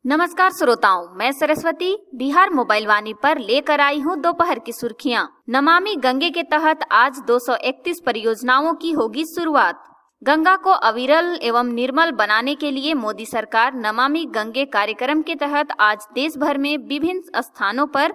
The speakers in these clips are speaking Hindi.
नमस्कार श्रोताओं, मैं सरस्वती बिहार मोबाइल वाणी पर लेकर आई हूँ दोपहर की सुर्खियाँ। नमामि गंगे के तहत आज 231 परियोजनाओं की होगी शुरुआत। गंगा को अविरल एवं निर्मल बनाने के लिए मोदी सरकार नमामि गंगे कार्यक्रम के तहत आज देश भर में विभिन्न स्थानों पर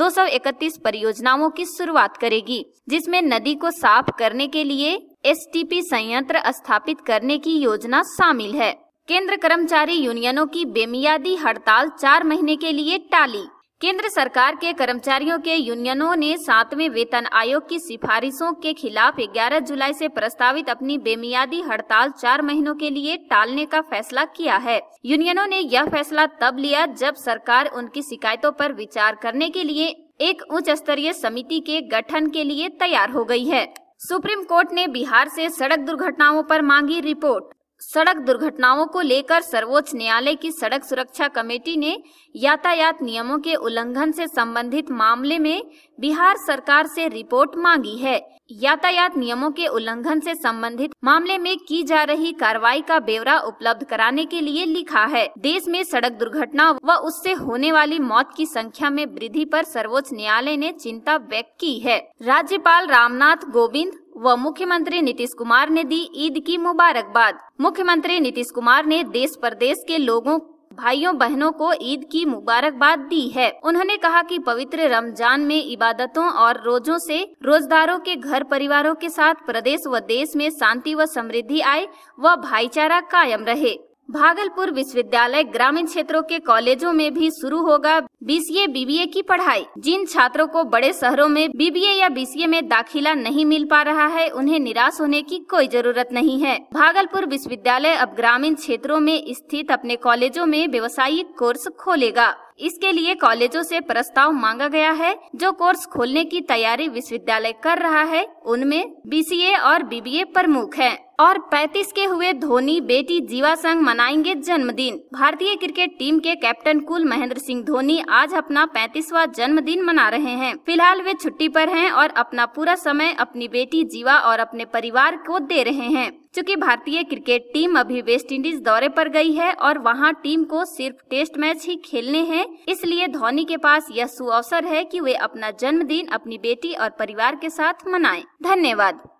231 परियोजनाओं की शुरुआत करेगी, जिसमें नदी को साफ करने के लिए एसटीपी संयंत्र स्थापित करने की योजना शामिल है। केंद्र कर्मचारी यूनियनों की बेमियादी हड़ताल 4 महीने के लिए टाली। केंद्र सरकार के कर्मचारियों के यूनियनों ने 7वें वेतन आयोग की सिफारिशों के खिलाफ 11 जुलाई से प्रस्तावित अपनी बेमियादी हड़ताल 4 महीनों के लिए टालने का फैसला किया है। यूनियनों ने यह फैसला तब लिया जब सरकार उनकी शिकायतों पर विचार करने के लिए एक उच्च स्तरीय समिति के गठन के लिए तैयार हो गई है। सुप्रीम कोर्ट ने बिहार से सड़क दुर्घटनाओं पर मांगी रिपोर्ट। सड़क दुर्घटनाओं को लेकर सर्वोच्च न्यायालय की सड़क सुरक्षा कमेटी ने यातायात नियमों के उल्लंघन से संबंधित मामले में बिहार सरकार से रिपोर्ट मांगी है। यातायात नियमों के उल्लंघन से संबंधित मामले में की जा रही कार्रवाई का ब्यौरा उपलब्ध कराने के लिए लिखा है। देश में सड़क दुर्घटना व उससे होने वाली मौत की संख्या में वृद्धि पर सर्वोच्च न्यायालय ने चिंता व्यक्त की है। राज्यपाल रामनाथ कोविंद व मुख्यमंत्री नीतीश कुमार ने दी ईद की मुबारकबाद। मुख्यमंत्री नीतीश कुमार ने देश प्रदेश के लोगों भाइयों बहनों को ईद की मुबारकबाद दी है। उन्होंने कहा कि पवित्र रमजान में इबादतों और रोजों से रोजदारों के घर परिवारों के साथ प्रदेश व देश में शांति व समृद्धि आए व भाईचारा कायम रहे। भागलपुर विश्वविद्यालय ग्रामीण क्षेत्रों के कॉलेजों में भी शुरू होगा बीसीए बीबीए की पढ़ाई। जिन छात्रों को बड़े शहरों में बीबीए या बीसीए में दाखिला नहीं मिल पा रहा है, उन्हें निराश होने की कोई जरूरत नहीं है। भागलपुर विश्वविद्यालय अब ग्रामीण क्षेत्रों में स्थित अपने कॉलेजों में व्यावसायिक कोर्स खोलेगा। इसके लिए कॉलेजों से प्रस्ताव मांगा गया है। जो कोर्स खोलने की तैयारी विश्वविद्यालय कर रहा है, उनमें बीसीए और बीबीए प्रमुख हैं। और 35 के हुए धोनी बेटी जीवा संग मनाएंगे जन्मदिन। भारतीय क्रिकेट टीम के कैप्टन कुल महेंद्र सिंह धोनी आज अपना 35वां जन्मदिन मना रहे हैं। फिलहाल वे छुट्टी पर हैं और अपना पूरा समय अपनी बेटी जीवा और अपने परिवार को दे रहे हैं। चूँकि भारतीय क्रिकेट टीम अभी वेस्ट इंडीज दौरे पर गई है और वहां टीम को सिर्फ टेस्ट मैच ही खेलने हैं, इसलिए धोनी के पास यह सुअवसर है कि वे अपना जन्मदिन अपनी बेटी और परिवार के साथ मनाएं। धन्यवाद।